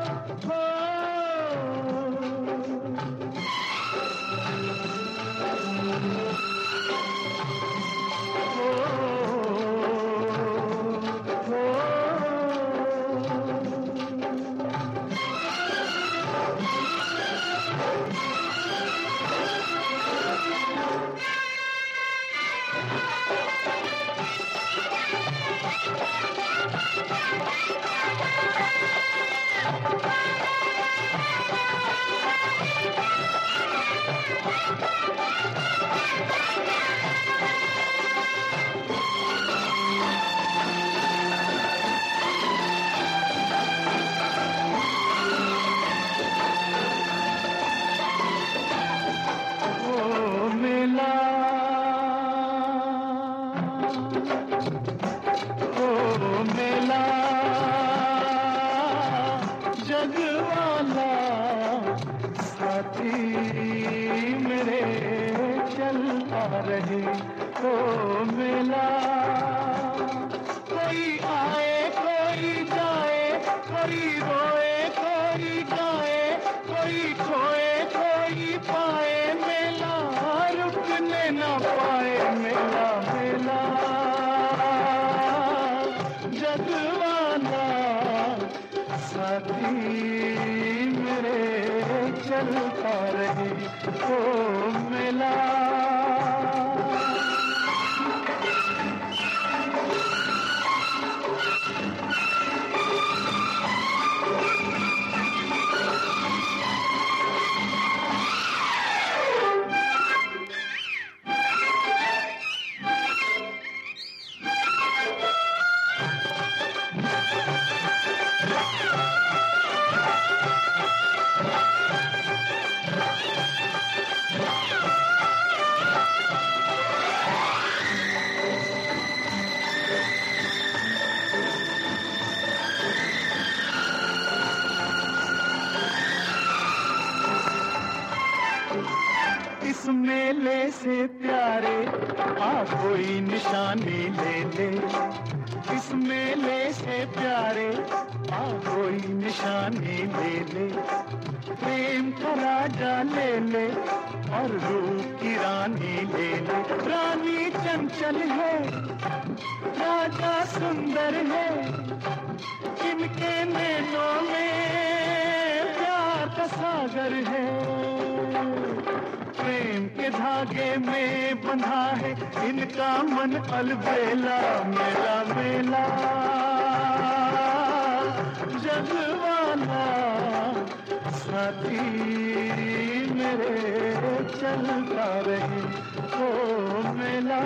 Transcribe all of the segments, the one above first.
रहे तो मेला, कोई आए कोई जाए, कोई रोए कोई गाए, कोई खोए कोई पाए, मेला रुकने न पाए। मेला मेला जगवाना साथी मेरे चलता रहे तो मेला। इस मेले से प्यारे आ कोई निशानी ले ले, इस मेले से प्यारे आ कोई निशानी ले ले। प्रेम का राजा ले ले और रूप की रानी ले ले। रानी चंचल है, राजा सुंदर है, इनके नैनों में प्यार का सागर है। प्रेम के धागे में बंधा है इनका मन अलबेला। मेला मेला जगवाना साथी मेरे चलता रहे ओ मेला।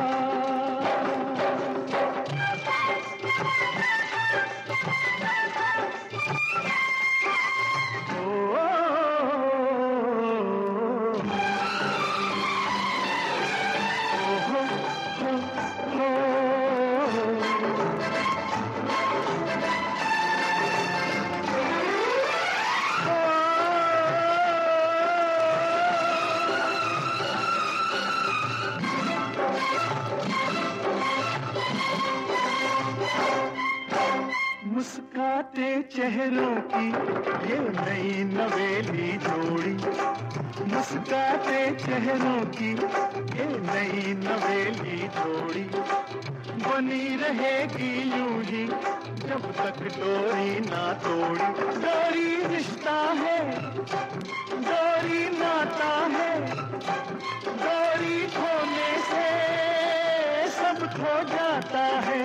मुस्काते चेहरों की ये नई नवेली जोड़ी, मुस्काते चेहरों की ये नई नवेली जोड़ी। बनी रहेगी यूं ही जब तक डोरी ना तोड़ी। डोरी रिश्ता है, डोरी नाता है, डोरी खोने से सब खो जाता है।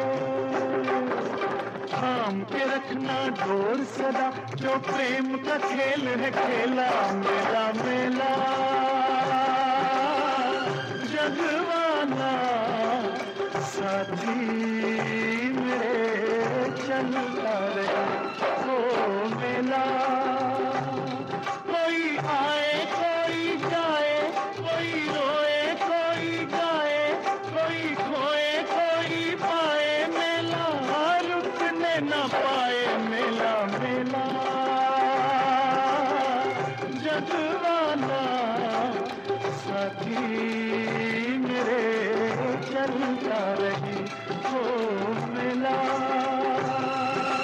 थाम के रखना डोर सदा जो प्रेम का खेल है खेला। मेला मेला जगवाना साथी मेरे चलता रहे ओ मेला। कोई आए कोई जाए, कोई रोए कोई गाए, कोई खोए कोई पाए, मेला रुकने न पाए। मेला मेला जगवाना साथी मेरे चलता रहे ओ मेला।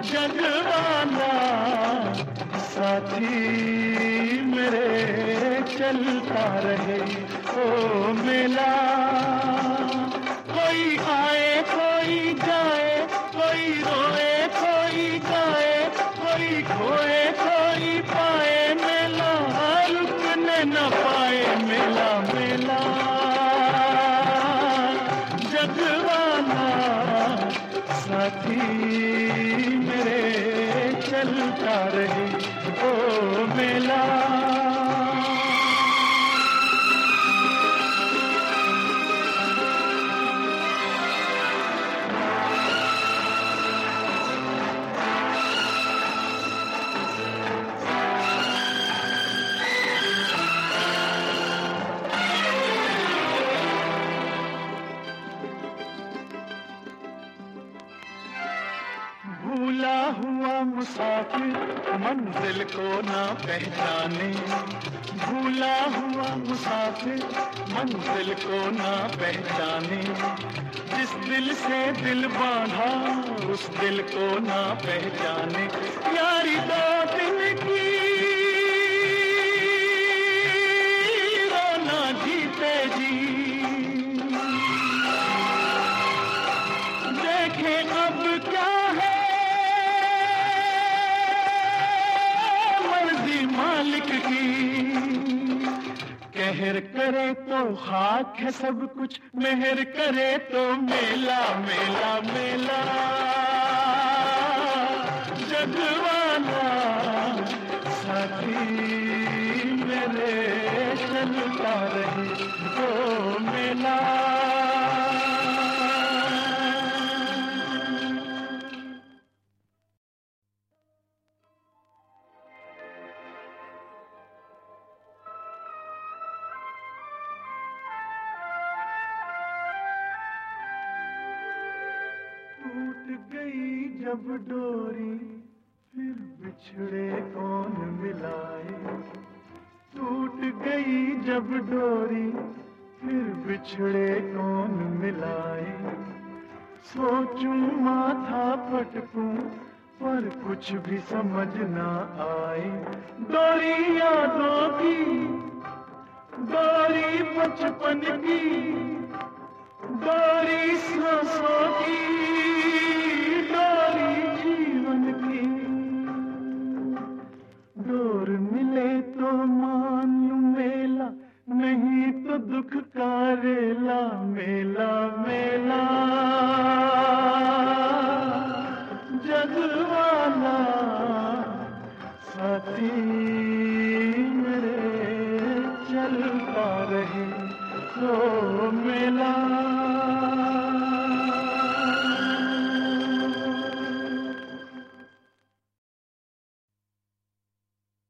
जगवाला साथी मेरे चलता रहे ओ मेला। कोई आए कोई जाए, कोई रोए कोई गाए, कोई खोए कोई पाए, मेला रुकने न पाए, मेला मेला जगवाला साथी मेरे चलता रहे ओ मेला। भूला हुआ मुसाफिर मंजिल को ना पहचाने, भूला हुआ मुसाफिर मंजिल को ना पहचाने, जिस दिल से दिल बांधा उस दिल को ना पहचाने। यारी दो दिन की रोना जीते जी, देखे अब क्या है मालिक की। कहर करे तो खाक है सब कुछ, मेहर करे तो मेला मेला मेला जगवाला साथी मेरे चलता रहे ओ मेला। टूट गई जब डोरी फिर बिछड़े कौन मिलाए, टूट गई जब डोरी फिर बिछड़े कौन मिलाए। सोचूं माथा पटकूं पर कुछ भी समझ ना आए। डोरी यादों की, डोरी बचपन की, डोरी सांसों की, डोरी जीवन की। डोर मिले तो मान लूं मेला, नहीं तो दुख का रेला, मेला मेला जगवाला साथी मेरे चलता रहे ओ मेला।